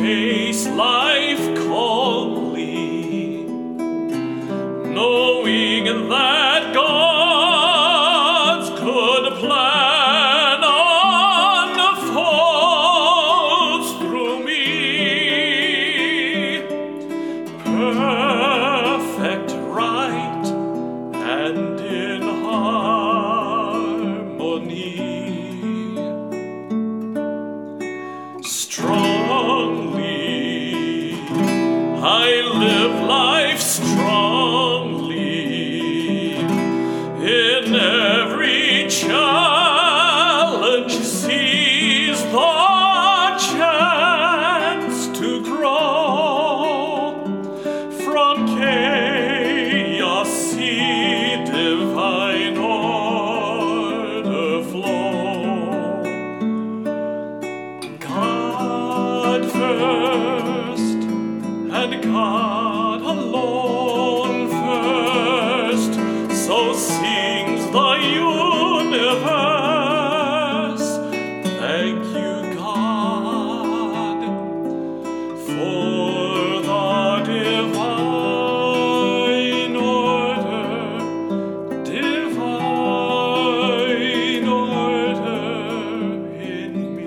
face life calmly, knowing that God's good plan unfolds through me. Perfect, right, and in harmony. Strongly, I live life strongly. In every challenge, seize the chance to grow. From chaos, see divine order flow. God first, and God alone first, so sings the universe. Thank you, God, for the divine order, divine order in me.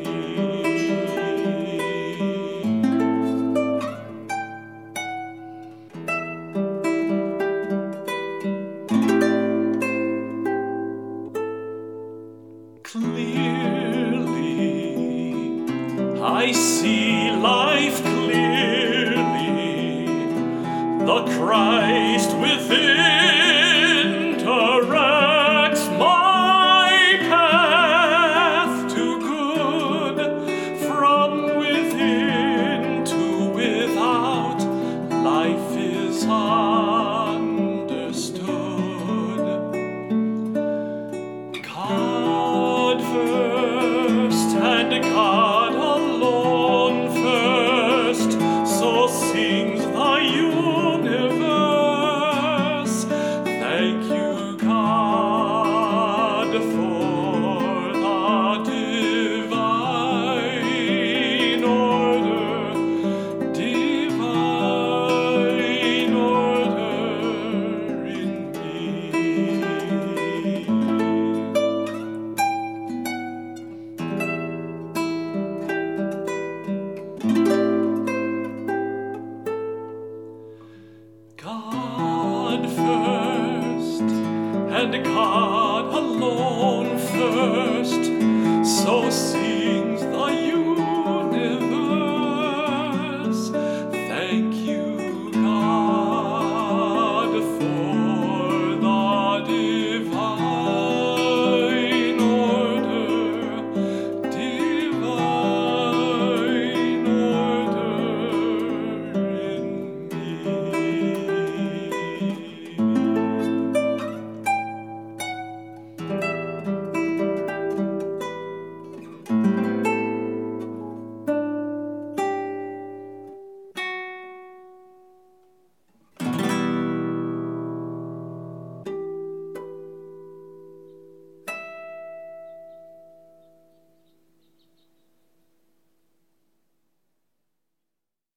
Clearly, I see life clearly. The Christ within directs my path to good. From within to without, life is understood. God first, and God alone first, so sings the universe. Thank you, God, for the divine order, divine order in me. God first, and God alone first, so